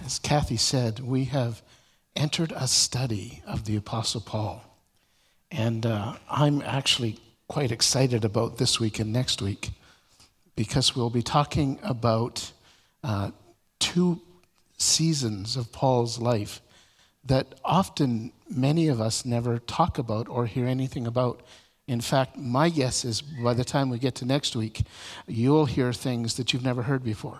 As Kathy said, we have entered a study of the Apostle Paul. And I'm actually quite excited about this week and next week because we'll be talking about two seasons of Paul's life that often many of us never talk about or hear anything about. In fact, my guess is by the time we get to next week, you'll hear things that you've never heard before.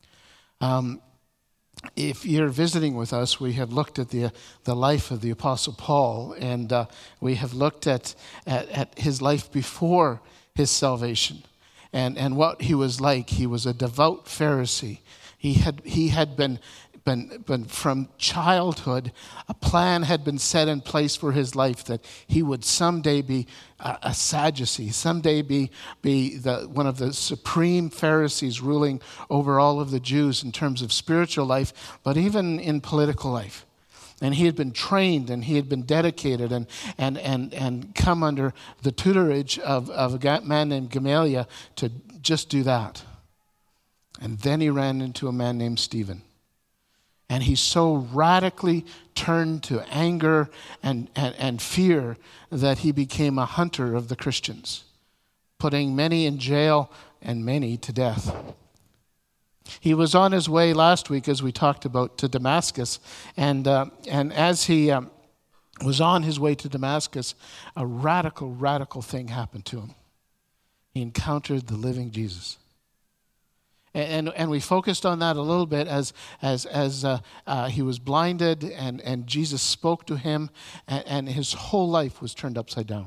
If you're visiting with us, we have looked at the life of the Apostle Paul, and we have looked at his life before his salvation and what he was like. He was a devout Pharisee. He had been from childhood, a plan had been set in place for his life that he would someday be a Sadducee, someday be one of the supreme Pharisees ruling over all of the Jews in terms of spiritual life, but even in political life. And he had been trained and he had been dedicated and come under the tutorage of a man named Gamaliel to just do that. And then he ran into a man named Stephen. And he so radically turned to anger and fear that he became a hunter of the Christians, putting many in jail and many to death. He was on his way last week, as we talked about, to Damascus. And as he was on his way to Damascus, a radical thing happened to him. He encountered the living Jesus. And we focused on that a little bit as he was blinded and Jesus spoke to him and his whole life was turned upside down.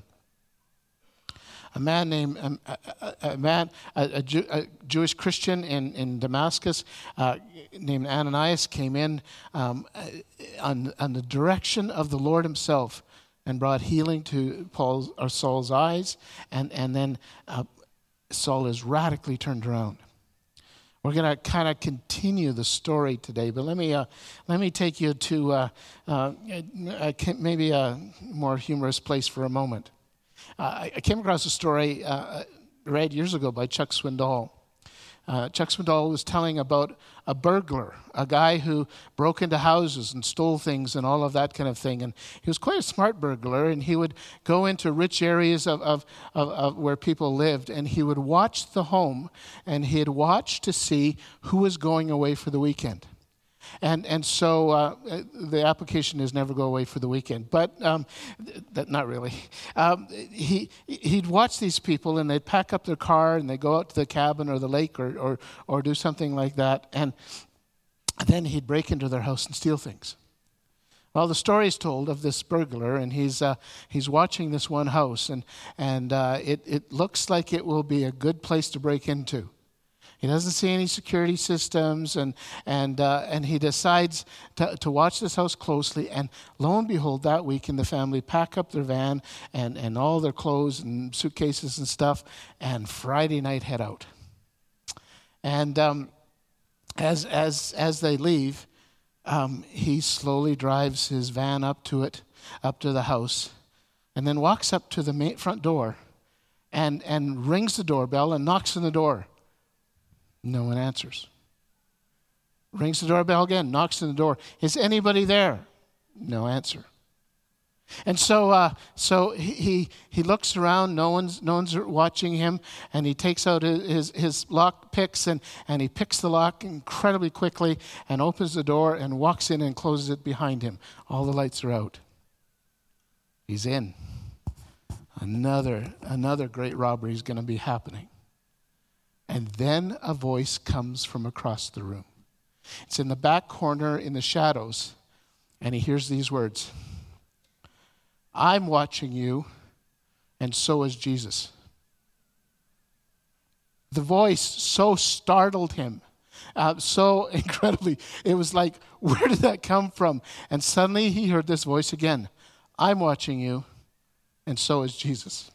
A Jewish Christian in Damascus named Ananias came in on the direction of the Lord himself and brought healing to Saul's eyes, and then Saul is radically turned around. We're going to kind of continue the story today, but let me take you to maybe a more humorous place for a moment. I came across a story read years ago by Chuck Swindoll. Chuck Swindoll was telling about a burglar, a guy who broke into houses and stole things and all of that kind of thing. And he was quite a smart burglar, and he would go into rich areas of where people lived, and he would watch the home, and he'd watch to see who was going away for the weekend. And so the application is never go away for the weekend, but not really. He'd watch these people, and they'd pack up their car, and they'd go out to the cabin or the lake or do something like that, and then he'd break into their house and steal things. Well, the story is told of this burglar, and he's watching this one house, and it looks like it will be a good place to break into. He doesn't see any security systems, and he decides to watch this house closely. And lo and behold, that weekend, the family pack up their van and all their clothes and suitcases and stuff, and Friday night head out. And as they leave, he slowly drives his van up to the house, and then walks up to the front door, and rings the doorbell and knocks on the door. No one answers. Rings the doorbell again, knocks on the door. Is anybody there? No answer. And so he looks around. No one's watching him, and he takes out his lock picks and he picks the lock incredibly quickly and opens the door and walks in and closes it behind him. All the lights are out. He's in. Another great robbery is going to be happening. And then a voice comes from across the room. It's in the back corner in the shadows, and he hears these words: "I'm watching you, and so is Jesus." The voice so startled him, so incredibly. It was like, where did that come from? And suddenly he heard this voice again: "I'm watching you, and so is Jesus."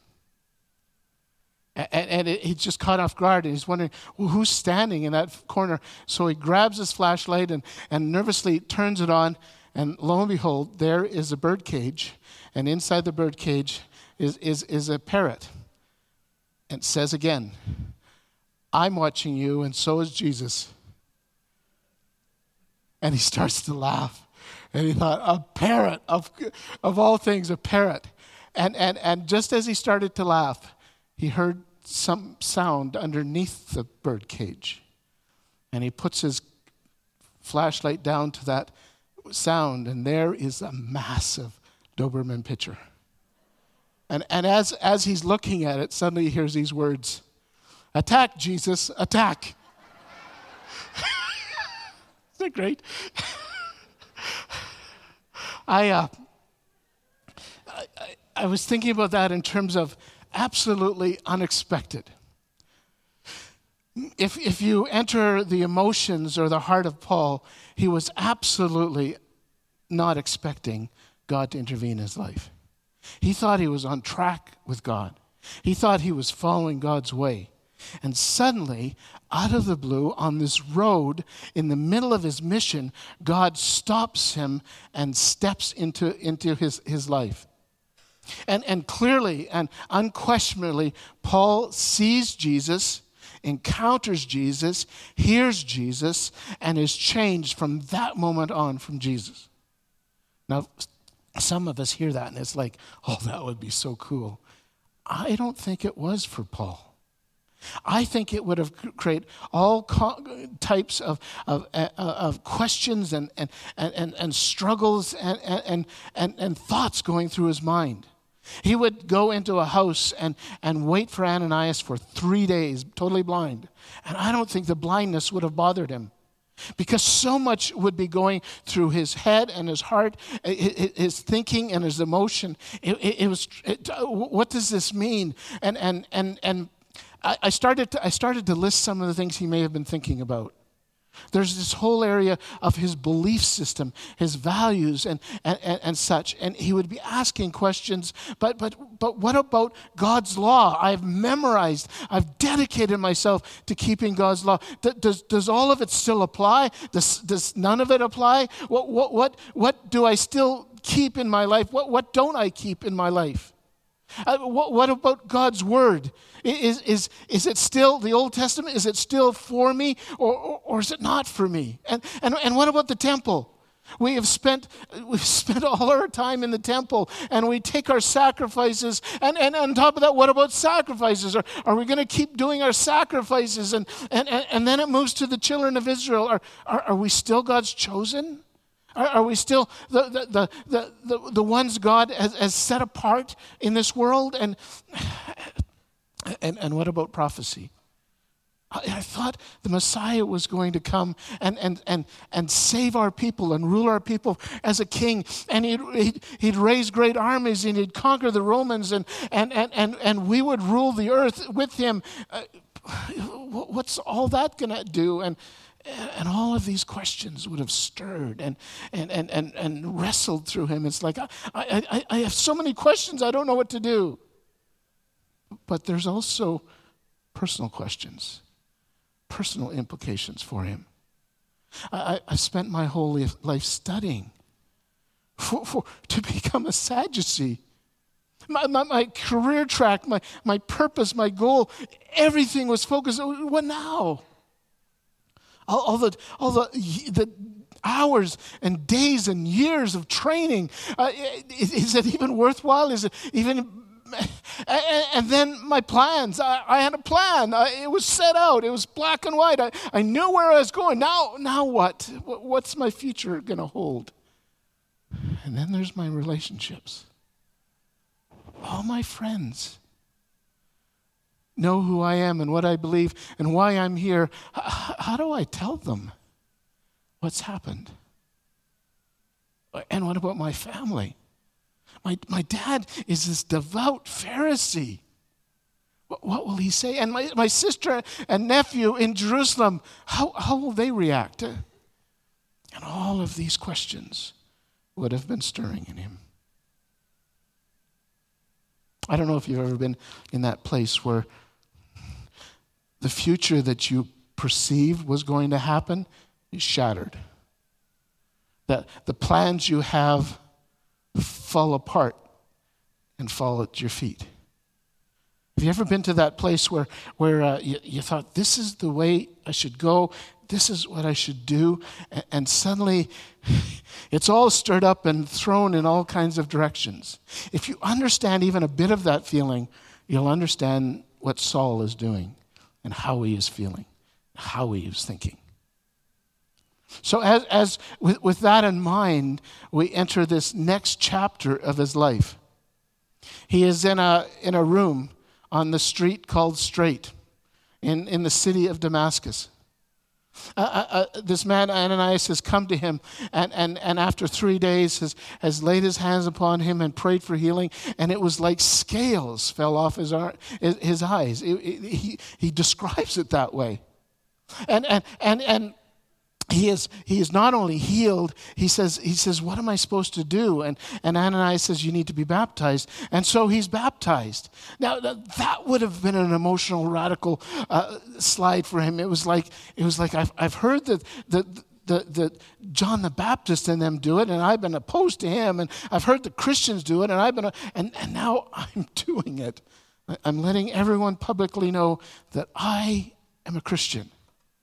And he just caught off guard, and he's wondering, well, who's standing in that corner? So he grabs his flashlight and nervously turns it on, and lo and behold, there is a bird cage, and inside the bird cage is a parrot. And it says again, "I'm watching you, and so is Jesus." And he starts to laugh. And he thought, a parrot, of all things, a parrot. And just as he started to laugh, he heard some sound underneath the bird cage. And he puts his flashlight down to that sound, and there is a massive Doberman pinscher. And as he's looking at it, suddenly he hears these words, "Attack, Jesus, attack." Isn't that great? I was thinking about that in terms of absolutely unexpected. If you enter the emotions or the heart of Paul, he was absolutely not expecting God to intervene in his life. He thought he was on track with God. He thought he was following God's way. And suddenly, out of the blue, on this road, in the middle of his mission, God stops him and steps into his life. And clearly and unquestionably, Paul sees Jesus, encounters Jesus, hears Jesus, and is changed from that moment on from Jesus. Now, some of us hear that and it's like, oh, that would be so cool. I don't think it was for Paul. I think it would have created all types of questions and struggles and thoughts going through his mind. He would go into a house and wait for Ananias for 3 days, totally blind. And I don't think the blindness would have bothered him, because so much would be going through his head and his heart, his thinking and his emotion. What does this mean? And I started to list some of the things he may have been thinking about. There's this whole area of his belief system, his values and such. And he would be asking questions, but what about God's law? I've memorized, I've dedicated myself to keeping God's law. Does all of it still apply? Does none of it apply? What do I still keep in my life? What don't I keep in my life? What about God's word? Is it still, the Old Testament, is it still for me or is it not for me? And what about the temple? We've spent all our time in the temple, and we take our sacrifices, and on top of that, what about sacrifices? Are we going to keep doing our sacrifices? And then it moves to the children of Israel. Are we still God's chosen? Are we still the ones God has set apart in this world? And what about prophecy? I thought the Messiah was going to come and save our people and rule our people as a king, and he'd raise great armies and he'd conquer the Romans and we would rule the earth with him. What's all that going to do? And all of these questions would have stirred and wrestled through him. It's like, I have so many questions, I don't know what to do. But there's also personal questions, personal implications for him. I spent my whole life studying to become a Sadducee. My career track, my purpose, my goal, everything was focused. What now? All the hours and days and years of training. Is it even worthwhile? Is it even? And then my plans. I had a plan. It was set out. It was black and white. I knew where I was going. Now what? What's my future going to hold? And then there's my relationships. All my friends know who I am and what I believe and why I'm here. How do I tell them what's happened? And what about my family? My dad is this devout Pharisee. What will he say? And my sister and nephew in Jerusalem, how will they react? And all of these questions would have been stirring in him. I don't know if you've ever been in that place where the future that you perceived was going to happen is shattered. That the plans you have fall apart and fall at your feet. Have you ever been to that place where you thought, this is the way I should go, this is what I should do. And suddenly, it's all stirred up and thrown in all kinds of directions. If you understand even a bit of that feeling, you'll understand what Saul is doing and how he is feeling, how he is thinking. So as with that in mind, we enter this next chapter of his life. He is in a room on the street called Straight in the city of Damascus. This man Ananias has come to him, and after 3 days has laid his hands upon him and prayed for healing, and it was like scales fell off his eyes. He describes it that way, and he is not only healed. He says, what am I supposed to do? And Ananias says, you need to be baptized. And so he's baptized. Now that would have been an emotional, radical slide for him. It was like I've heard that John the Baptist and them do it, and I've been opposed to him, and I've heard the Christians do it, and now I'm doing it. I'm letting everyone publicly know that I am a Christian.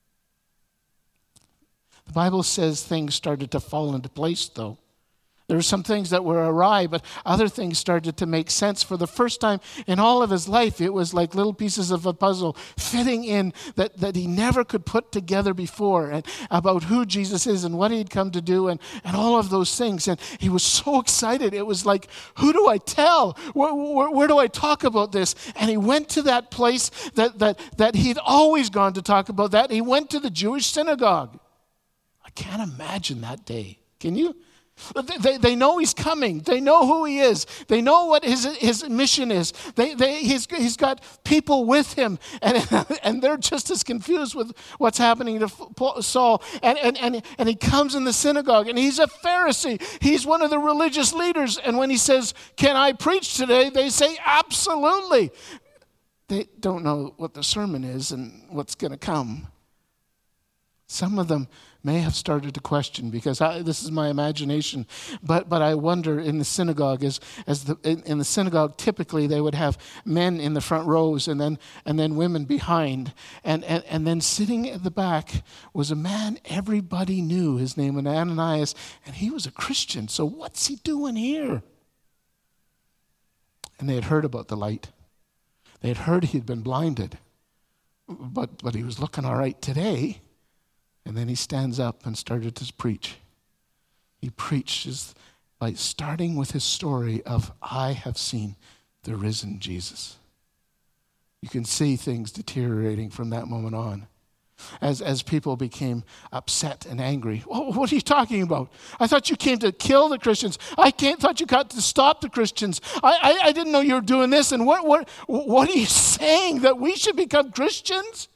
The Bible says things started to fall into place, though. There were some things that were awry, but other things started to make sense. For the first time in all of his life, it was like little pieces of a puzzle fitting in that he never could put together before, and about who Jesus is and what he'd come to do and all of those things. And he was so excited. It was like, who do I tell? Where do I talk about this? And he went to that place that he'd always gone to talk about that. He went to the Jewish synagogue. I can't imagine that day. Can you? They know he's coming. They know who he is. They know what his mission is. He's got people with him, and they're just as confused with what's happening to Saul. And he comes in the synagogue, and he's a Pharisee. He's one of the religious leaders. And when he says, "Can I preach today?" they say, "Absolutely." They don't know what the sermon is and what's going to come. Some of them may have started to question, because this is my imagination, but I wonder in the synagogue, in the synagogue typically they would have men in the front rows and then women behind, and then sitting at the back was a man everybody knew. His name was Ananias, and he was a Christian. So what's he doing here? And they had heard about the light. They had heard he'd been blinded, but he was looking all right today. And then he stands up and started to preach. He preaches by starting with his story of, I have seen the risen Jesus. You can see things deteriorating from that moment on. As people became upset and angry. Oh, what are you talking about? I thought you came to kill the Christians. Thought you got to stop the Christians. I didn't know you were doing this. And what are you saying? That we should become Christians?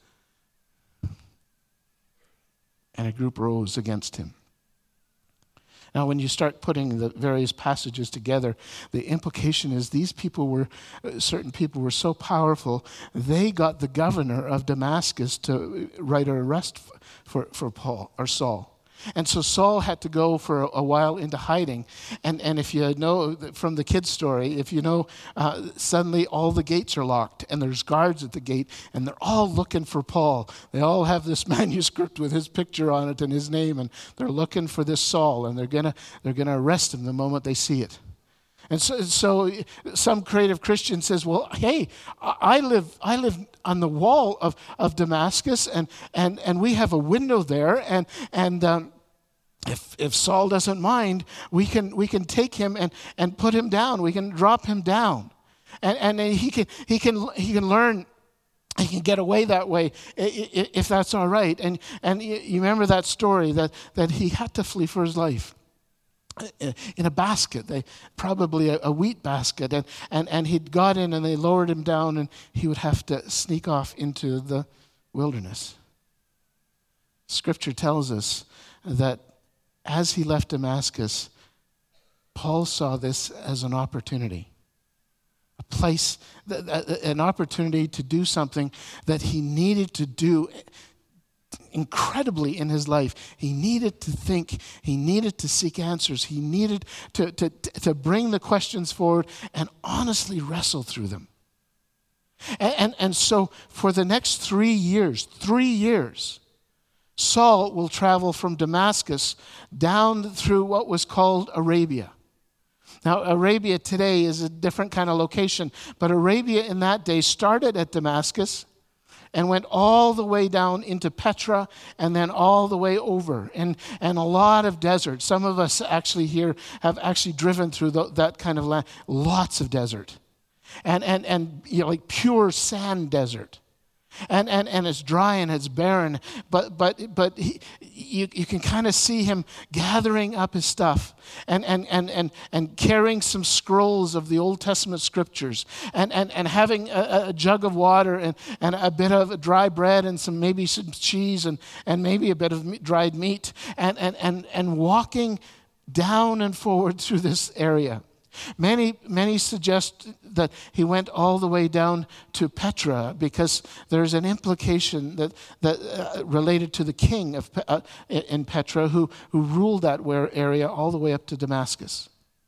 And a group rose against him. Now, when you start putting the various passages together, the implication is certain people were so powerful, they got the governor of Damascus to write an arrest for Paul or Saul. And so Saul had to go for a while into hiding. And if you know from the kid's story, suddenly all the gates are locked and there's guards at the gate and they're all looking for Paul. They all have this manuscript with his picture on it and his name, and they're looking for this Saul, and they're gonna arrest him the moment they see it. And so some creative Christian says, well, hey, I live on the wall of Damascus, and we have a window there, and if Saul doesn't mind, we can take him and put him down. We can drop him down, and he can learn. He can get away that way if that's all right. And you remember that story that he had to flee for his life. In a basket, probably a wheat basket, and he'd got in and they lowered him down, and he would have to sneak off into the wilderness. Scripture tells us that as he left Damascus, Paul saw this as an opportunity, a place, an opportunity to do something that he needed to do incredibly in his life. He needed to think. He needed to seek answers. He needed to bring the questions forward and honestly wrestle through them. And so for the next 3 years, Saul will travel from Damascus down through what was called Arabia. Now, Arabia today is a different kind of location, but Arabia in that day started at Damascus and went all the way down into Petra and then all the way over. And a lot of desert. Some of us actually here have actually driven through that kind of land. Lots of desert. And you know, like pure sand desert. And it's dry and it's barren, but you can kind of see him gathering up his stuff and carrying some scrolls of the Old Testament scriptures and having a jug of water and a bit of dry bread and maybe some cheese and maybe a bit of dried meat and walking down and forward through this area. Many suggest that he went all the way down to Petra because there's an implication that related to the king in Petra who ruled that area all the way up to Damascus.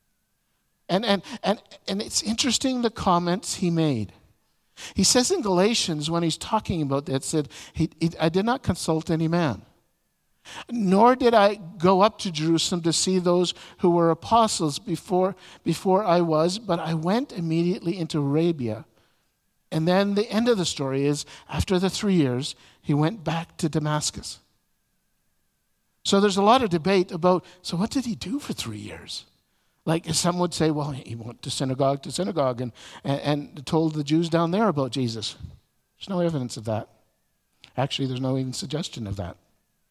And it's interesting the comments he made. He says in Galatians when he's talking about that, said, I did not consult any man. Nor did I go up to Jerusalem to see those who were apostles before I was, but I went immediately into Arabia. And then the end of the story is, after the 3 years, he went back to Damascus. So there's a lot of debate about, so what did he do for 3 years? Like some would say, well, he went to synagogue and told the Jews down there about Jesus. There's no evidence of that. Actually, there's no even suggestion of that.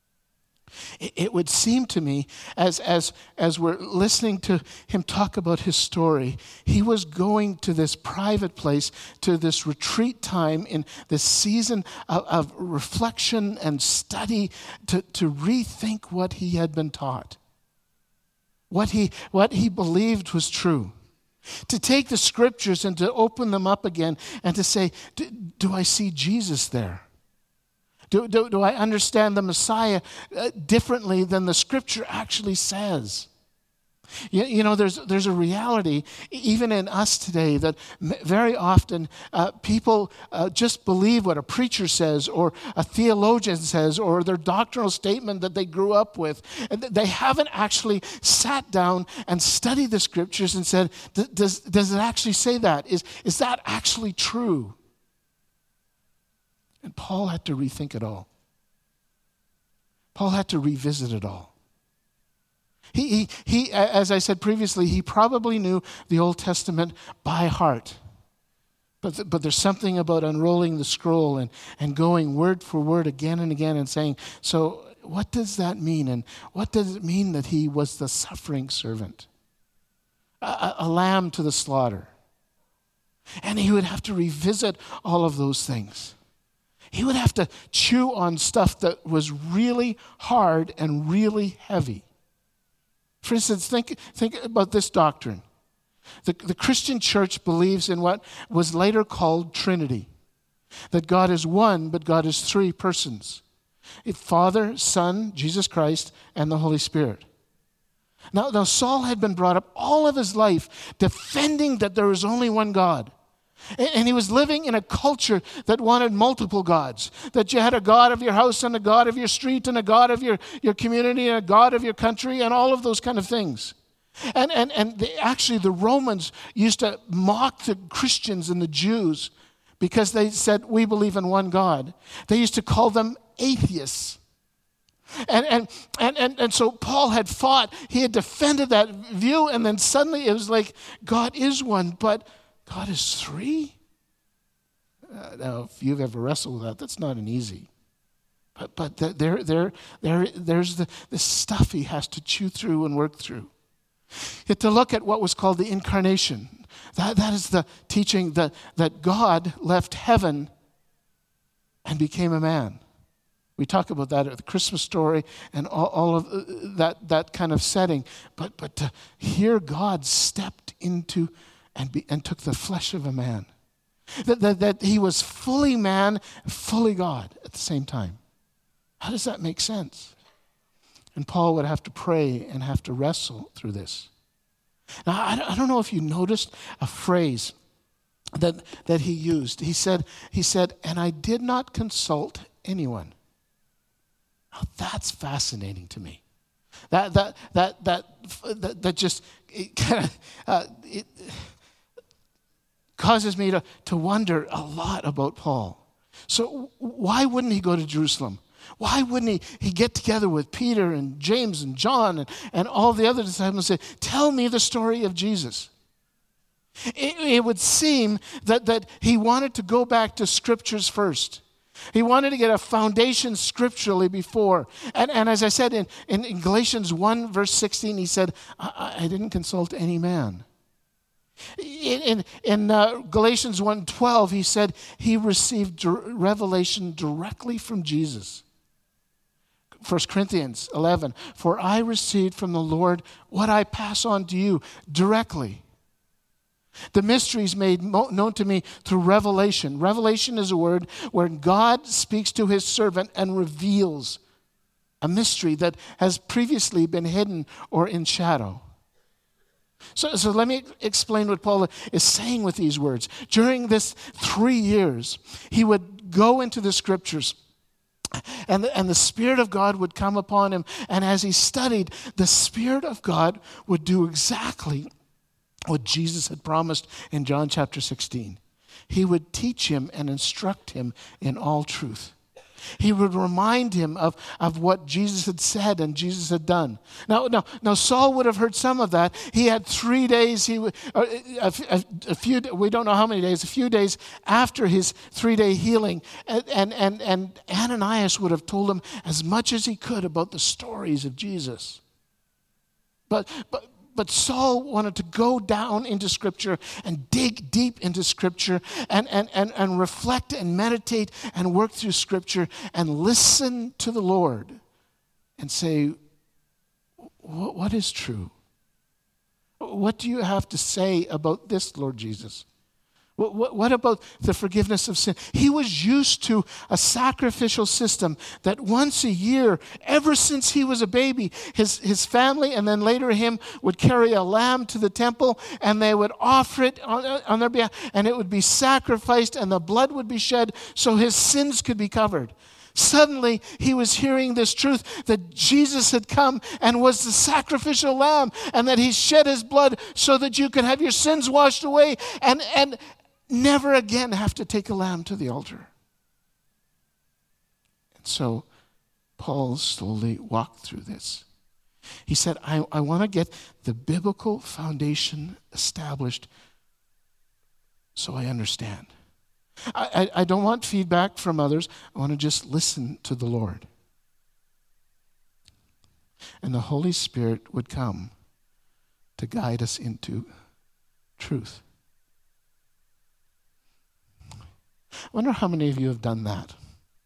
It would seem to me, as we're listening to him talk about his story, he was going to this private place, to this retreat time in this season of reflection and study to rethink what he had been taught, what he believed was true. To take the scriptures and to open them up again and to say, do I see Jesus there? Do I understand the Messiah differently than the Scripture actually says? You know, there's a reality, even in us today, that very often people just believe what a preacher says or a theologian says or their doctrinal statement that they grew up with. And they haven't actually sat down and studied the Scriptures and said, does it actually say that? Is that actually true? And Paul had to rethink it all. Paul had to revisit it all. He, as I said previously, he probably knew the Old Testament by heart. But there's something about unrolling the scroll and going word for word again and again and saying, so what does that mean? And what does it mean that he was the suffering servant? A lamb to the slaughter. And he would have to revisit all of those things. He would have to chew on stuff that was really hard and really heavy. For instance, think about this doctrine. The Christian church believes in what was later called Trinity. That God is one, but God is three persons. Father, Son, Jesus Christ, and the Holy Spirit. Now Saul had been brought up all of his life defending that there was only one God. And he was living in a culture that wanted multiple gods. That you had a God of your house and a God of your street and a God of your community and a God of your country and all of those kind of things. And actually the Romans used to mock the Christians and the Jews because they said, we believe in one God. They used to call them atheists. And so Paul had fought. He had defended that view, and then suddenly it was like, God is one, but God is three? Now, if you've ever wrestled with that, that's not an easy. But there's the stuff he has to chew through and work through. Yet to look at what was called the incarnation. That is the teaching that God left heaven and became a man. We talk about that at the Christmas story and all of that kind of setting. But to hear God stepped into and took the flesh of a man. That he was fully man, fully God at the same time. How does that make sense? And Paul would have to pray and have to wrestle through this. Now, I don't know if you noticed a phrase that he used. He said, and I did not consult anyone. Now, that's fascinating to me. That just it causes me to wonder a lot about Paul. So why wouldn't he go to Jerusalem? Why wouldn't he get together with Peter and James and John and all the other disciples and say, tell me the story of Jesus? It would seem that he wanted to go back to scriptures first. He wanted to get a foundation scripturally before. And as I said in Galatians 1 verse 16, he said, I didn't consult any man. In Galatians 1:12, he said he received revelation directly from Jesus. 1 Corinthians 11, for I received from the Lord what I pass on to you directly. The mysteries made known to me through revelation. Revelation is a word where God speaks to his servant and reveals a mystery that has previously been hidden or in shadow. So let me explain what Paul is saying with these words. During this 3 years, he would go into the scriptures, and the Spirit of God would come upon him. And as he studied, the Spirit of God would do exactly what Jesus had promised in John chapter 16. He would teach him and instruct him in all truth. He would remind him of what Jesus had said and Jesus had done. Now, Saul would have heard some of that. He had 3 days, we don't know how many days, a few days after his 3-day healing. And Ananias would have told him as much as he could about the stories of Jesus. But Saul wanted to go down into Scripture and dig deep into Scripture and reflect and meditate and work through Scripture and listen to the Lord and say, what is true? What do you have to say about this, Lord Jesus? What about the forgiveness of sin? He was used to a sacrificial system that once a year, ever since he was a baby, his family and then later him would carry a lamb to the temple and they would offer it on their behalf, and it would be sacrificed and the blood would be shed so his sins could be covered. Suddenly, he was hearing this truth that Jesus had come and was the sacrificial lamb and that he shed his blood so that you could have your sins washed away and never again have to take a lamb to the altar. And so Paul slowly walked through this. He said, I want to get the biblical foundation established so I understand. I don't want feedback from others. I want to just listen to the Lord. And the Holy Spirit would come to guide us into truth. I wonder how many of you have done that.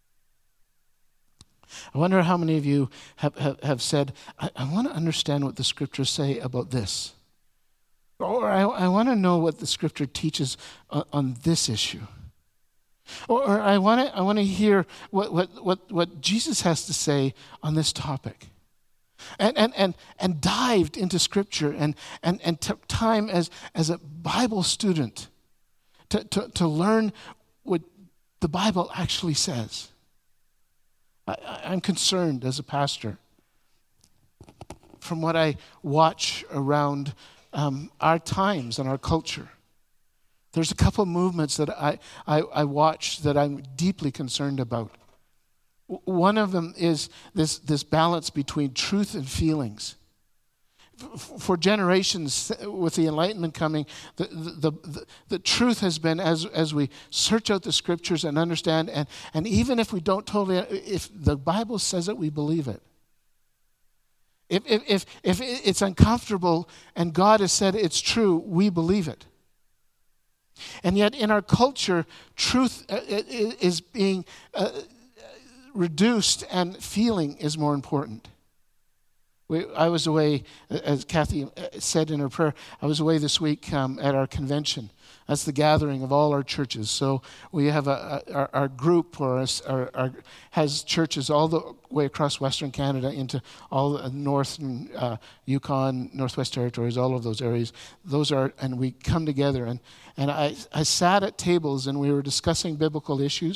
I wonder how many of you have said, I want to understand what the scriptures say about this. Or I want to know what the scripture teaches on this issue. Or I want to hear what Jesus has to say on this topic. And dived into scripture and took time as a Bible student to learn what the Bible actually says. I'm concerned as a pastor from what I watch around our times and our culture. There's a couple of movements that I watch that I'm deeply concerned about. One of them is this balance between truth and feelings. For generations, with the Enlightenment coming, the truth has been, as we search out the scriptures and understand, and even if we don't totally, if the Bible says it, we believe it. If it's uncomfortable and God has said it's true, we believe it. And yet in our culture, truth is being reduced and feeling is more important. I was away, as Kathy said in her prayer, I was away this week at our convention. That's the gathering of all our churches. So we have our group has churches all the way across Western Canada into all the North and Yukon, Northwest Territories, all of those areas. And we come together. And I sat at tables and we were discussing biblical issues.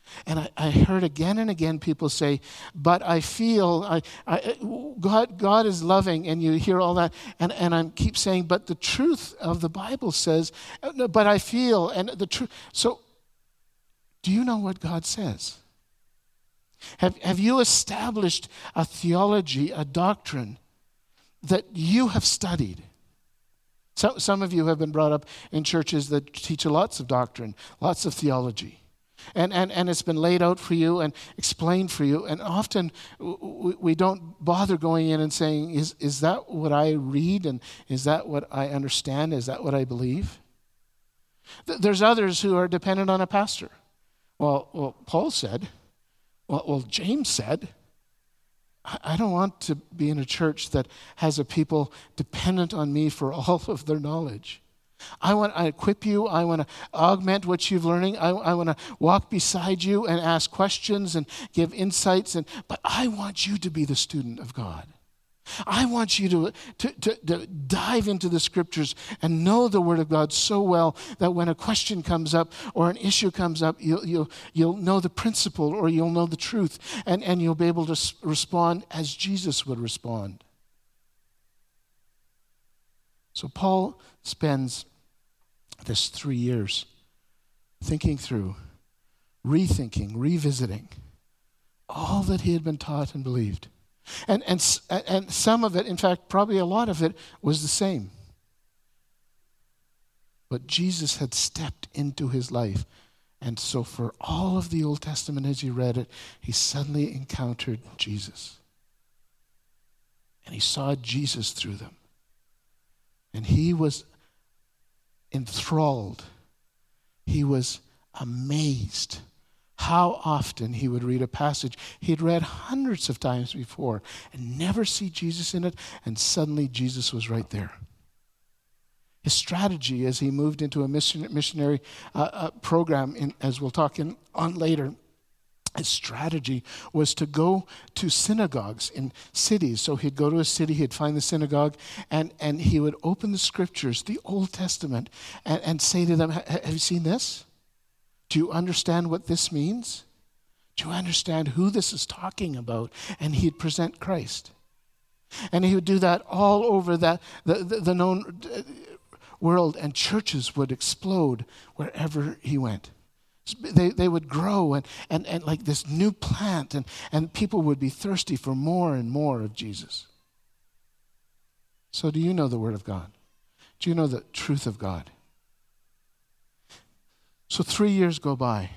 And I heard again and again people say, but I feel, God is loving, and you hear all that. And I keep saying, but the truth of the Bible says, but I feel, and the truth. So, do you know what God says? Have you established a theology, a doctrine that you have studied? So, some of you have been brought up in churches that teach lots of doctrine, lots of theology. And it's been laid out for you and explained for you. And often we don't bother going in and saying, is that what I read? And is that what I understand? Is that what I believe? There's others who are dependent on a pastor. Well, Paul said, well, James said, I don't want to be in a church that has a people dependent on me for all of their knowledge. I want to equip you. I want to augment what you're learning. I want to walk beside you and ask questions and give insights. But I want you to be the student of God. I want you to dive into the Scriptures and know the Word of God so well that when a question comes up or an issue comes up, you'll know the principle, or you'll know the truth, and you'll be able to respond as Jesus would respond. So Paul spends this 3 years thinking through, rethinking, revisiting all that he had been taught and believed. And some of it, in fact, probably a lot of it, was the same. But Jesus had stepped into his life. And so for all of the Old Testament, as he read it, he suddenly encountered Jesus. And he saw Jesus through them. And he was enthralled. He was amazed how often he would read a passage he had read hundreds of times before and never see Jesus in it, and suddenly Jesus was right there. His strategy as he moved into a missionary program, as we'll talk on later, his strategy was to go to synagogues in cities. So he'd go to a city, he'd find the synagogue, and he would open the Scriptures, the Old Testament, and say to them, have you seen this? Do you understand what this means? Do you understand who this is talking about? And he'd present Christ. And he would do that all over the known world, and churches would explode wherever he went. They would grow and like this new plant, and people would be thirsty for more and more of Jesus. So do you know the Word of God? Do you know the truth of God? So 3 years go by.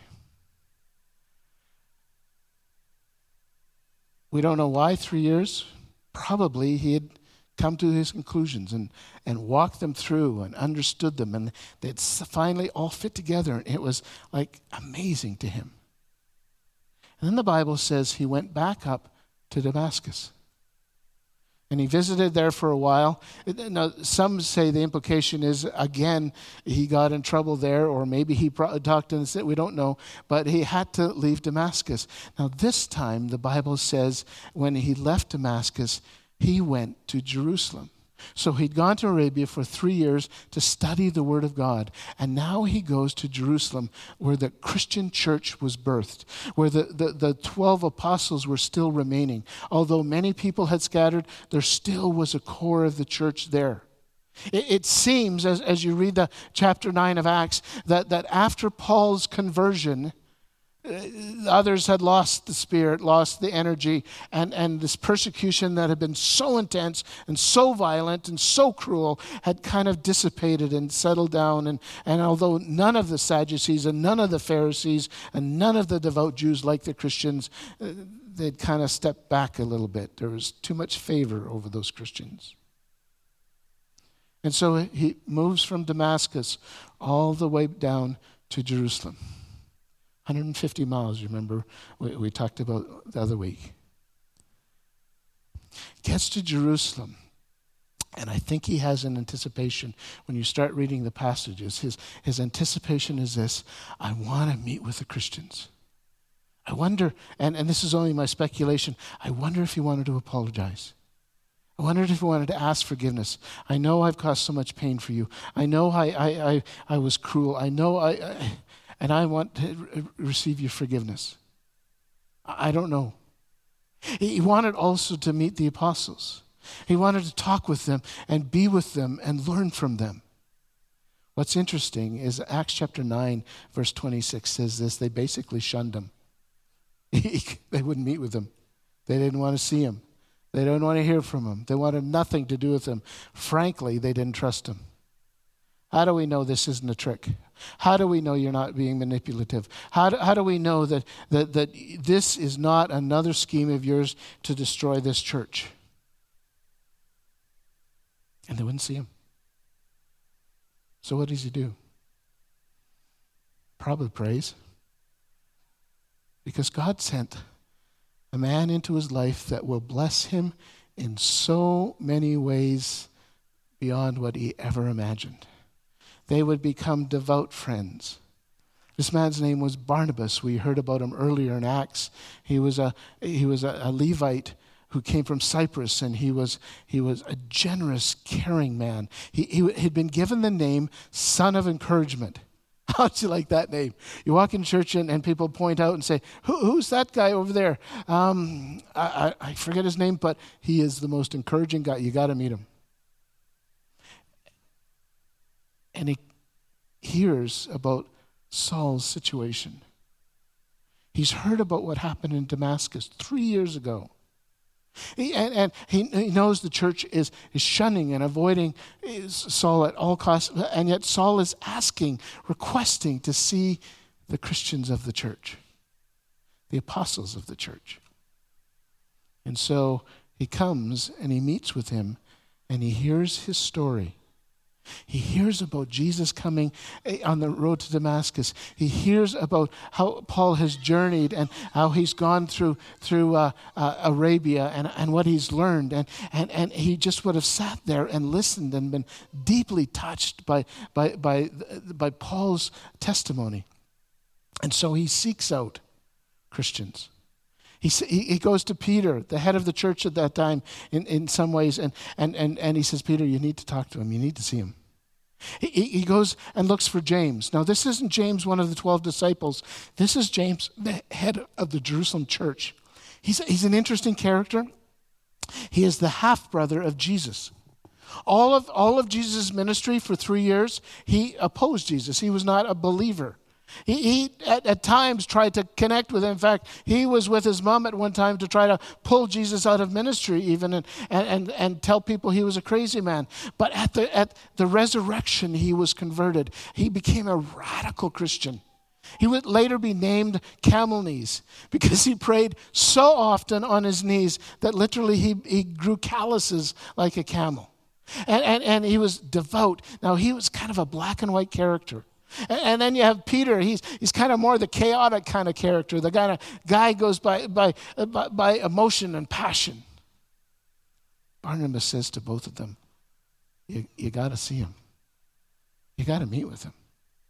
We don't know why 3 years. Probably he had come to his conclusions and walked them through and understood them, and they'd finally all fit together, and it was like amazing to him. And then the Bible says he went back up to Damascus. And he visited there for a while. Now, some say the implication is, again, he got in trouble there, or maybe he talked and said, we don't know, but he had to leave Damascus. Now, this time, the Bible says when he left Damascus, he went to Jerusalem. So he'd gone to Arabia for 3 years to study the Word of God. And now he goes to Jerusalem, where the Christian church was birthed, where the 12 apostles were still remaining. Although many people had scattered, there still was a core of the church there. It seems, as you read the chapter 9 of Acts, that after Paul's conversion, others had lost the spirit, lost the energy, and this persecution that had been so intense and so violent and so cruel had kind of dissipated and settled down. And although none of the Sadducees and none of the Pharisees and none of the devout Jews like the Christians, they'd kind of stepped back a little bit. There was too much favor over those Christians. And so he moves from Damascus all the way down to Jerusalem. 150 miles, remember, we talked about the other week. Gets to Jerusalem, and I think he has an anticipation. When you start reading the passages, his anticipation is this: I want to meet with the Christians. I wonder, and this is only my speculation, I wonder if he wanted to apologize. I wondered if he wanted to ask forgiveness. I know I've caused so much pain for you. I know I was cruel. I know and I want to receive your forgiveness. I don't know. He wanted also to meet the apostles. He wanted to talk with them and be with them and learn from them. What's interesting is Acts chapter 9, verse 26 says this. They basically shunned him. They wouldn't meet with him. They didn't want to see him. They didn't want to hear from him. They wanted nothing to do with him. Frankly, they didn't trust him. How do we know this isn't a trick? How do we know you're not being manipulative? How do we know that this is not another scheme of yours to destroy this church? And they wouldn't see him. So what does he do? Probably prays. Because God sent a man into his life that will bless him in so many ways beyond what he ever imagined. They would become devout friends. This man's name was Barnabas. We heard about him earlier in Acts. He was a Levite who came from Cyprus, and he was a generous, caring man. He'd been given the name Son of Encouragement. How'd you like that name? You walk in church and people point out and say, who's that guy over there? I forget his name, but he is the most encouraging guy. You got to meet him. And he hears about Saul's situation. He's heard about what happened in Damascus 3 years ago. He knows the church is shunning and avoiding Saul at all costs, and yet Saul is requesting to see the Christians of the church, the apostles of the church. And so he comes and he meets with him and he hears his story. He hears about Jesus coming on the road to Damascus. He hears about how Paul has journeyed and how he's gone through Arabia and what he's learned. And he just would have sat there and listened and been deeply touched by Paul's testimony. And so he seeks out Christians. He goes to Peter, the head of the church at that time, in some ways, and he says, Peter, you need to talk to him. You need to see him. He goes and looks for James. Now, this isn't James, one of the 12 disciples. This is James, the head of the Jerusalem church. He's an interesting character. He is the half-brother of Jesus. All of Jesus' ministry for 3 years, he opposed Jesus. He was not a believer. He at times tried to connect with him. In fact, he was with his mom at one time to try to pull Jesus out of ministry even and tell people he was a crazy man. But at the resurrection, he was converted. He became a radical Christian. He would later be named Camel Knees because he prayed so often on his knees that literally he grew calluses like a camel. And he was devout. Now, he was kind of a black and white character. And then you have Peter. He's kind of more the chaotic kind of character. The kind of guy goes by emotion and passion. Barnabas says to both of them, you got to see him. You got to meet with him.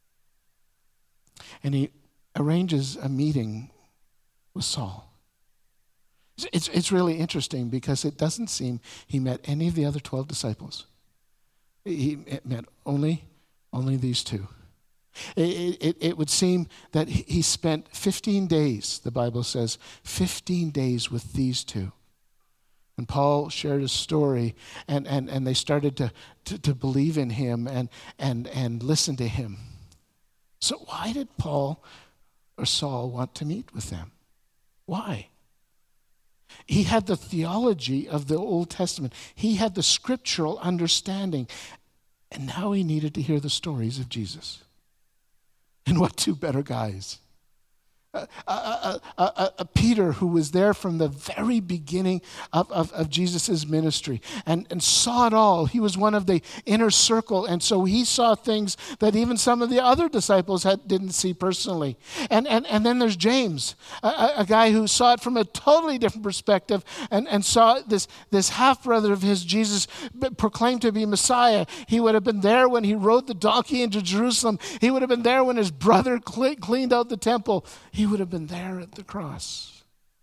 And he arranges a meeting with Saul. It's really interesting because it doesn't seem he met any of the other 12 disciples. He met only these two. It would seem that he spent 15 days, the Bible says, 15 days with these two. And Paul shared his story, and they started to believe in him and listen to him. So why did Paul or Saul want to meet with them? Why? He had the theology of the Old Testament. He had the scriptural understanding. And now he needed to hear the stories of Jesus. And what two better guys? Peter, who was there from the very beginning of Jesus' ministry and saw it all. He was one of the inner circle, and so he saw things that even some of the other disciples didn't see personally. And then there's James, a guy who saw it from a totally different perspective and saw this half-brother of his, Jesus, proclaimed to be Messiah. He would have been there when he rode the donkey into Jerusalem. He would have been there when his brother cleaned out the temple. He would have been there at the cross.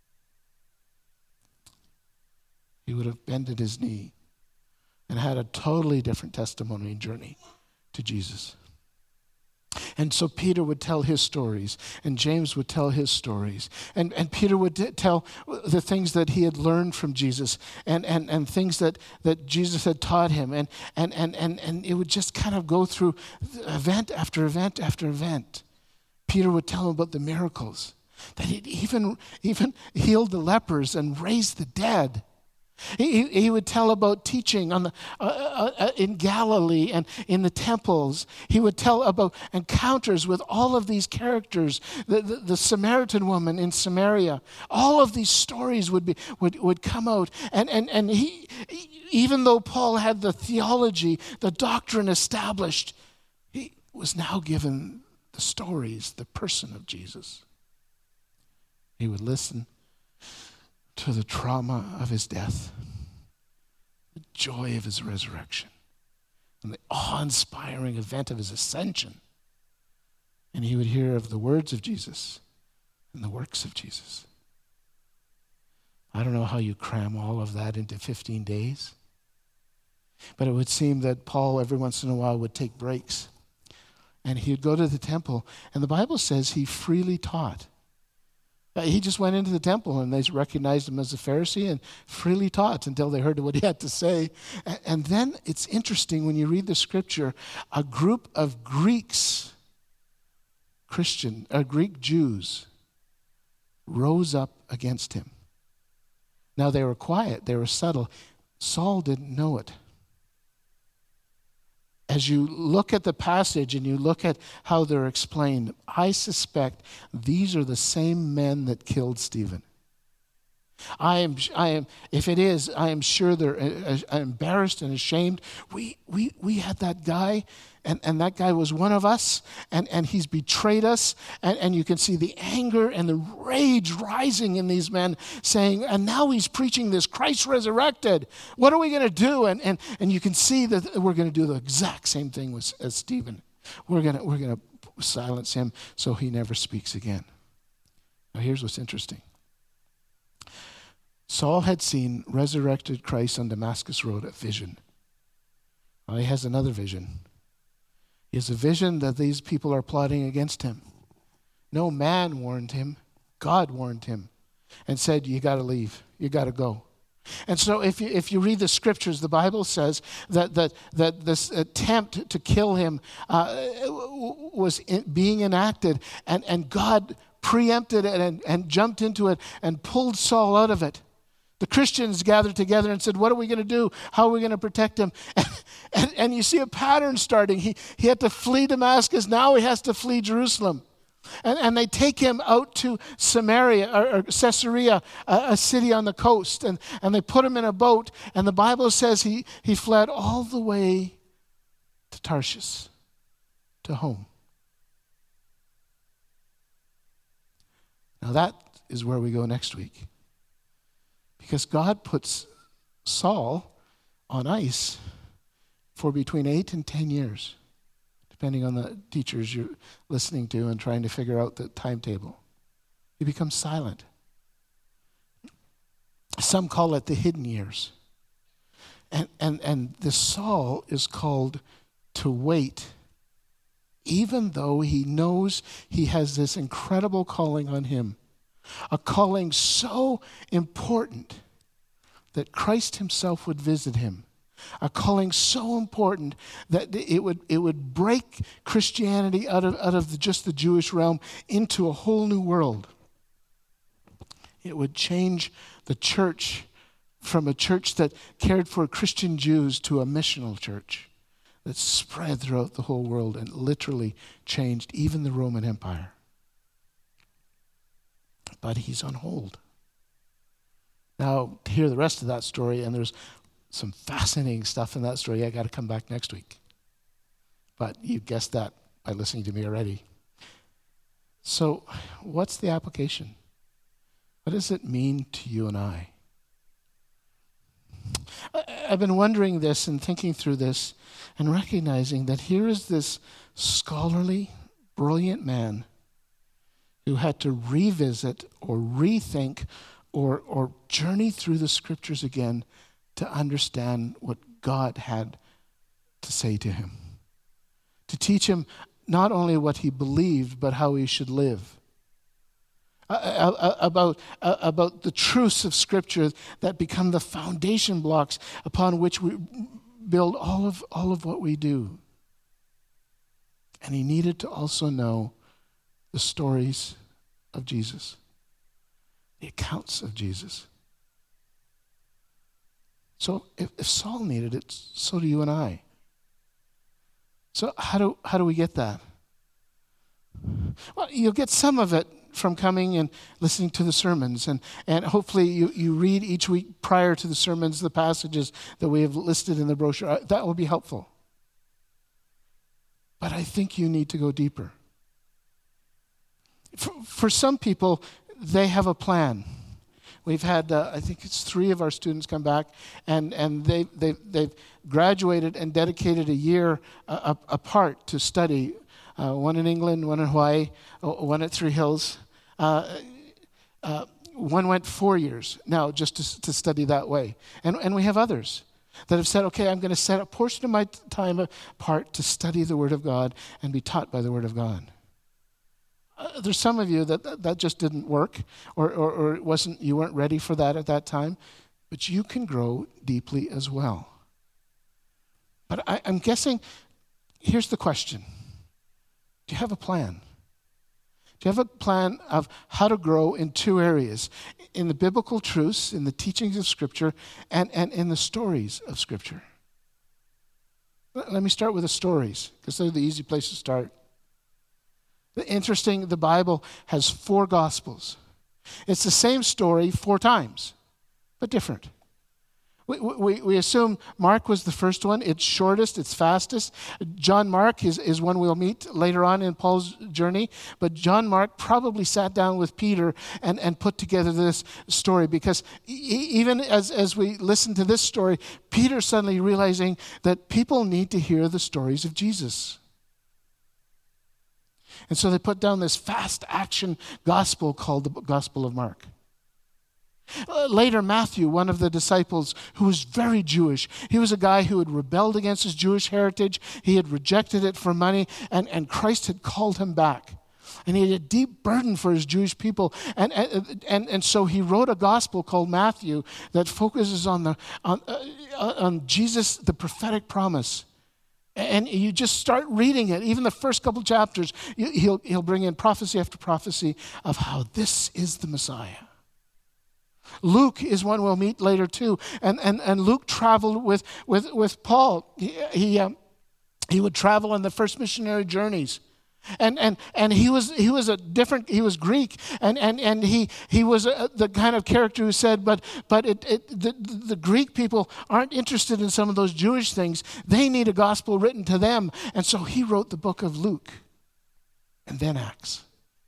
He would have bended his knee and had a totally different testimony and journey to Jesus. And so Peter would tell his stories, and James would tell his stories. And Peter would tell the things that he had learned from Jesus and things that Jesus had taught him. And it would just kind of go through event after event after event. Peter would tell him about the miracles, that he'd even healed the lepers and raised the dead. He would tell about teaching on in Galilee and in the temples. He would tell about encounters with all of these characters, the Samaritan woman in Samaria. All of these stories would come out. And he, even though Paul had the theology, the doctrine established, he was now given the stories, the person of Jesus. He would listen to the trauma of his death, the joy of his resurrection, and the awe-inspiring event of his ascension. And he would hear of the words of Jesus and the works of Jesus. I don't know how you cram all of that into 15 days, but it would seem that Paul every once in a while would take breaks, and he would go to the temple, and the Bible says he freely taught. He just went into the temple and they recognized him as a Pharisee and freely taught until they heard what he had to say. And then it's interesting when you read the scripture, a group of Greek Jews rose up against him. Now they were quiet, they were subtle. Saul didn't know it. As you look at the passage and you look at how they're explained, I suspect these are the same men that killed Stephen. I am. If it is, I am sure they're embarrassed and ashamed. We had that guy, and that guy was one of us, and he's betrayed us, and you can see the anger and the rage rising in these men, saying, and now he's preaching this Christ resurrected. What are we going to do? And you can see that we're going to do the exact same thing as Stephen. We're going to silence him so he never speaks again. Now here's what's interesting. Saul had seen resurrected Christ on Damascus Road, a vision. Now he has another vision. He has a vision that these people are plotting against him. No man warned him. God warned him and said, you got to leave. You got to go. And so if you read the scriptures, the Bible says that this attempt to kill him was being enacted, and God preempted it and jumped into it and pulled Saul out of it. The Christians gathered together and said, what are we going to do? How are we going to protect him? And you see a pattern starting. He had to flee Damascus. Now he has to flee Jerusalem. And they take him out to Samaria, or Caesarea, a city on the coast. And they put him in a boat. And the Bible says he fled all the way to Tarshish, to home. Now that is where we go next week. Because God puts Saul on ice for between 8 and 10 years, depending on the teachers you're listening to and trying to figure out the timetable. He becomes silent. Some call it the hidden years. And this Saul is called to wait, even though he knows he has this incredible calling on him. A calling so important that Christ himself would visit him. A calling so important that it would break Christianity out of just the Jewish realm into a whole new world. It would change the church from a church that cared for Christian Jews to a missional church that spread throughout the whole world and literally changed even the Roman Empire. But he's on hold. Now, to hear the rest of that story, and there's some fascinating stuff in that story, I got to come back next week. But you guessed that by listening to me already. So, what's the application? What does it mean to you and I? I've been wondering this and thinking through this and recognizing that here is this scholarly, brilliant man who had to revisit or rethink or journey through the scriptures again to understand what God had to say to him. To teach him not only what he believed, but how he should live. About the truths of Scripture that become the foundation blocks upon which we build all of what we do. And he needed to also know the stories of Jesus, the accounts of Jesus. So if Saul needed it, so do you and I. So how do we get that? Well, you'll get some of it from coming and listening to the sermons. And hopefully you read each week prior to the sermons the passages that we have listed in the brochure. That will be helpful. But I think you need to go deeper. For some people, they have a plan. We've had, I think it's 3 of our students come back, and they've graduated and dedicated a year apart to study. One in England, one in Hawaii, one at Three Hills. One went 4 years now just to study that way. And we have others that have said, okay, I'm going to set a portion of my time apart to study the Word of God and be taught by the Word of God. There's some of you that just didn't work, or it wasn't, you weren't ready for that at that time, but you can grow deeply as well. But I'm guessing, here's the question. Do you have a plan? Do you have a plan of how to grow in 2 areas? In the biblical truths, in the teachings of Scripture, and in the stories of Scripture? Let me start with the stories, because they're the easy place to start. Interesting, the Bible has 4 Gospels. It's the same story 4 times, but different. We assume Mark was the first one. It's shortest, it's fastest. John Mark is one we'll meet later on in Paul's journey. But John Mark probably sat down with Peter and put together this story, because even as we listen to this story, Peter's suddenly realizing that people need to hear the stories of Jesus. And so they put down this fast action gospel called the Gospel of Mark. Later, Matthew, one of the disciples who was very Jewish, he was a guy who had rebelled against his Jewish heritage. He had rejected it for money, and Christ had called him back. And he had a deep burden for his Jewish people. And so he wrote a gospel called Matthew that focuses on Jesus, the prophetic promise. And you just start reading it. Even the first couple chapters, he'll bring in prophecy after prophecy of how this is the Messiah. Luke is one we'll meet later too. And Luke traveled with Paul. He would travel on the first missionary journeys. And he was Greek, and he was the kind of character who said, but the Greek people aren't interested in some of those Jewish things. They need a gospel written to them. And so he wrote the book of Luke and then Acts.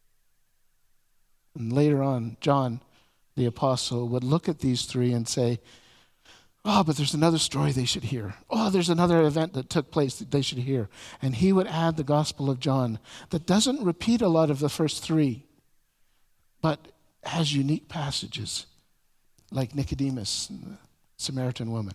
And later on, John, the apostle, would look at these 3 and say, oh, but there's another story they should hear. Oh, there's another event that took place that they should hear. And he would add the Gospel of John that doesn't repeat a lot of the first 3, but has unique passages like Nicodemus and the Samaritan woman.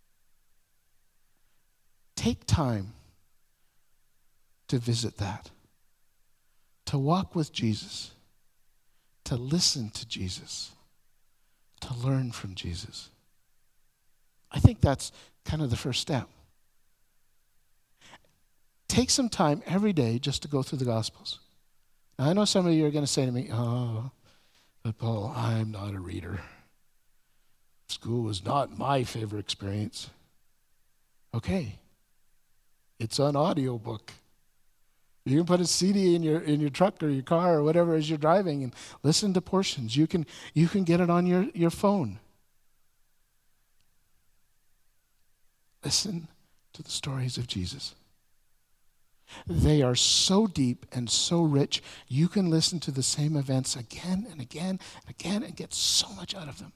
Take time to visit that, to walk with Jesus, to listen to Jesus, to learn from Jesus. I think that's kind of the first step. Take some time every day just to go through the Gospels. Now, I know some of you are going to say to me, oh, but Paul, I'm not a reader. School was not my favorite experience. Okay. It's an audiobook. You can put a CD in your truck or your car or whatever as you're driving and listen to portions. You can get it on your phone. Listen to the stories of Jesus. They are so deep and so rich, you can listen to the same events again and again and again and get so much out of them.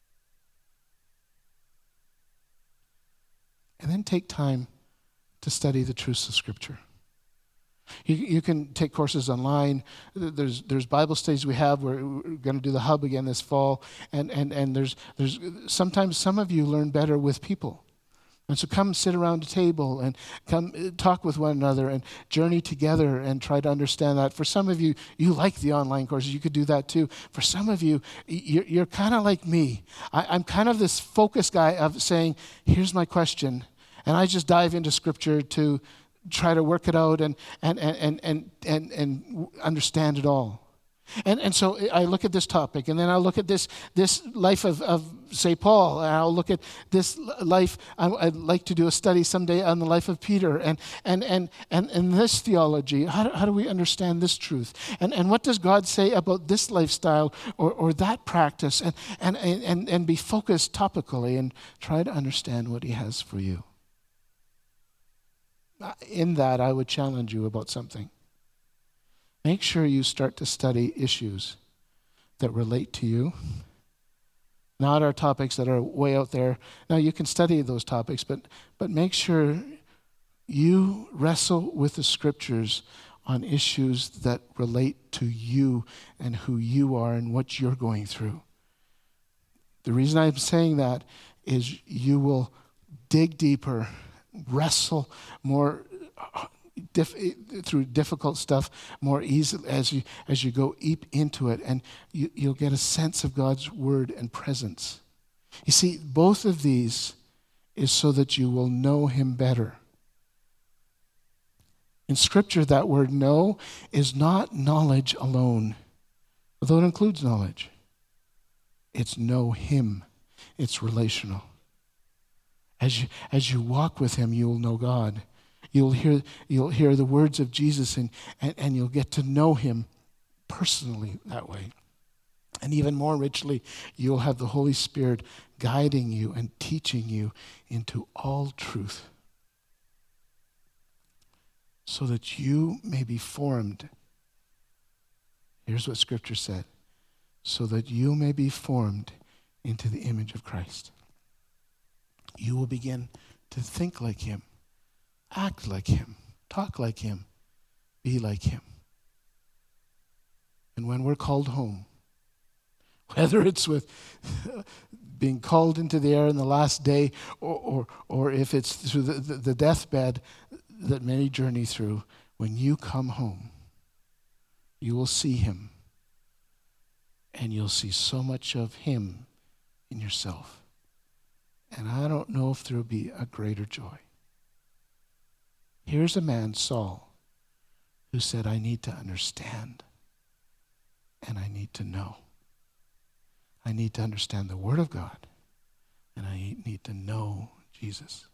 And then take time to study the truths of Scripture. You can take courses online. There's Bible studies we have. We're going to do the Hub again this fall. And there's sometimes some of you learn better with people. And so come sit around a table and come talk with one another and journey together and try to understand that. For some of you, you like the online courses. You could do that too. For some of you, you're kind of like me. I'm kind of this focus guy of saying, here's my question. And I just dive into Scripture to try to work it out and understand it all. And so I look at this topic, and then I'll look at this life of St. Paul, and I'll look at this life. I'd like to do a study someday on the life of Peter, and this theology. How do we understand this truth? And what does God say about this lifestyle or that practice? And be focused topically and try to understand what He has for you. In that, I would challenge you about something. Make sure you start to study issues that relate to you, not our topics that are way out there. Now, you can study those topics, but make sure you wrestle with the Scriptures on issues that relate to you and who you are and what you're going through. The reason I'm saying that is you will dig deeper, wrestle more through difficult stuff more easily as you go deep into it, and you'll get a sense of God's word and presence. You see, both of these is so that you will know Him better. In Scripture, that word know is not knowledge alone, although it includes knowledge. It's know Him. It's relational. As you walk with Him, you will know God. You'll hear the words of Jesus, and you'll get to know Him personally that way. And even more richly, you'll have the Holy Spirit guiding you and teaching you into all truth, so that you may be formed. Here's what Scripture said. So that you may be formed into the image of Christ. You will begin to think like Him, act like Him, talk like Him, be like Him. And when we're called home, whether it's with being called into the air in the last day or if it's through the deathbed that many journey through, when you come home, you will see Him, and you'll see so much of Him in yourself. And I don't know if there will be a greater joy. Here's a man, Saul, who said, I need to understand and I need to know. I need to understand the Word of God and I need to know Jesus.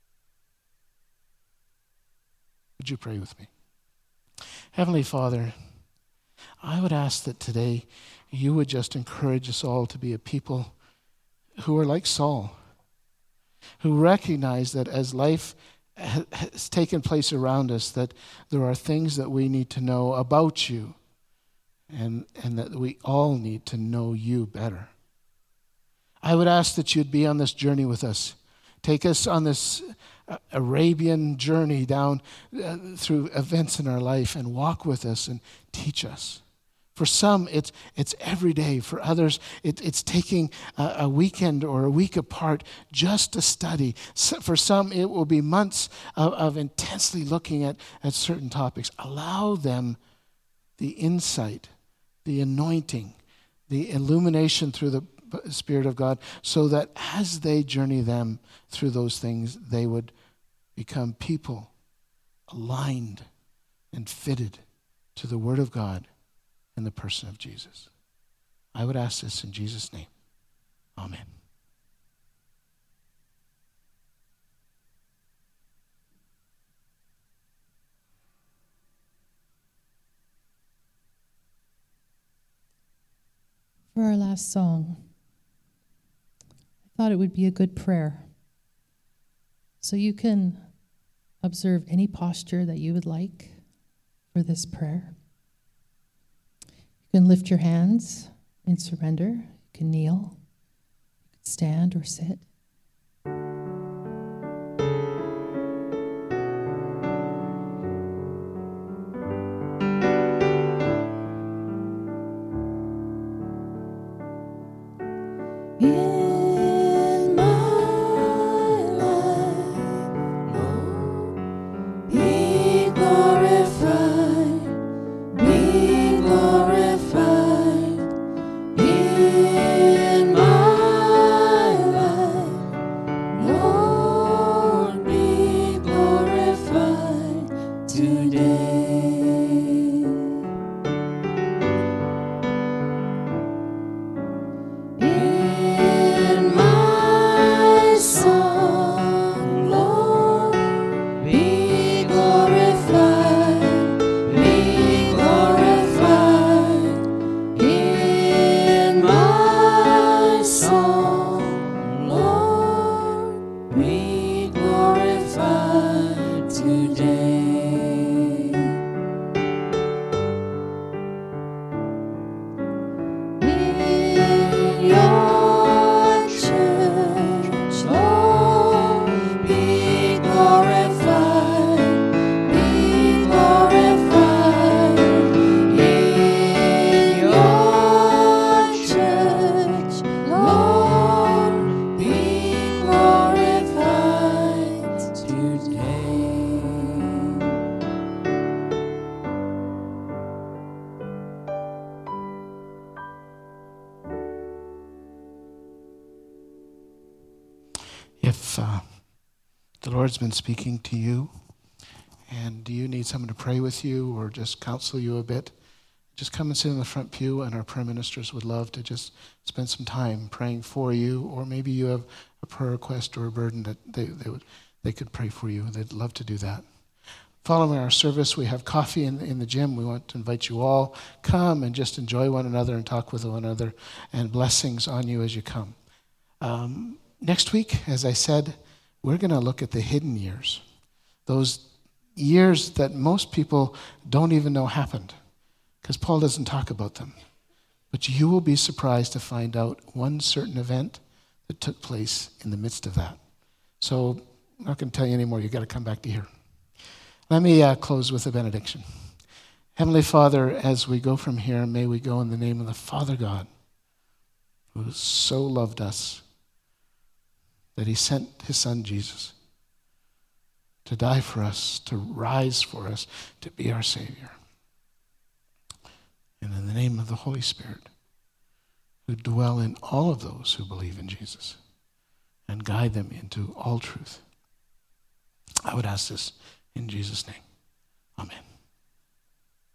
Would you pray with me? Heavenly Father, I would ask that today you would just encourage us all to be a people who are like Saul, who recognize that as life has taken place around us, that there are things that we need to know about you, and that we all need to know you better. I would ask that you'd be on this journey with us. Take us on this Arabian journey down through events in our life and walk with us and teach us. For some, it's every day. For others, it's taking a weekend or a week apart just to study. For some, it will be months of intensely looking at certain topics. Allow them the insight, the anointing, the illumination through the Spirit of God, so that as they journey them through those things, they would become people aligned and fitted to the Word of God in the person of Jesus. I would ask this in Jesus' name. Amen. For our last song, I thought it would be a good prayer. So you can observe any posture that you would like for this prayer. You can lift your hands in surrender. You can kneel. You can stand or sit. In my life, glorified today. In your church, Lord, be glorified, be glorified. In your church, Lord, be glorified today. If the Lord's been speaking to you and you need someone to pray with you or just counsel you a bit, just come and sit in the front pew, and our prayer ministers would love to just spend some time praying for you, or maybe you have a prayer request or a burden that they could pray for you. They'd love to do that. Following our service, we have coffee in the gym. We want to invite you all. Come and just enjoy one another and talk with one another, and blessings on you as you come. Next week, as I said, we're going to look at the hidden years, those years that most people don't even know happened, because Paul doesn't talk about them. But you will be surprised to find out one certain event that took place in the midst of that. So I'm not going to tell you anymore. You've got to come back to here. Let me close with a benediction. Heavenly Father, as we go from here, may we go in the name of the Father God, who so loved us that he sent his son Jesus to die for us, to rise for us, to be our Savior. And in the name of the Holy Spirit, who dwell in all of those who believe in Jesus and guide them into all truth. I would ask this in Jesus' name. Amen.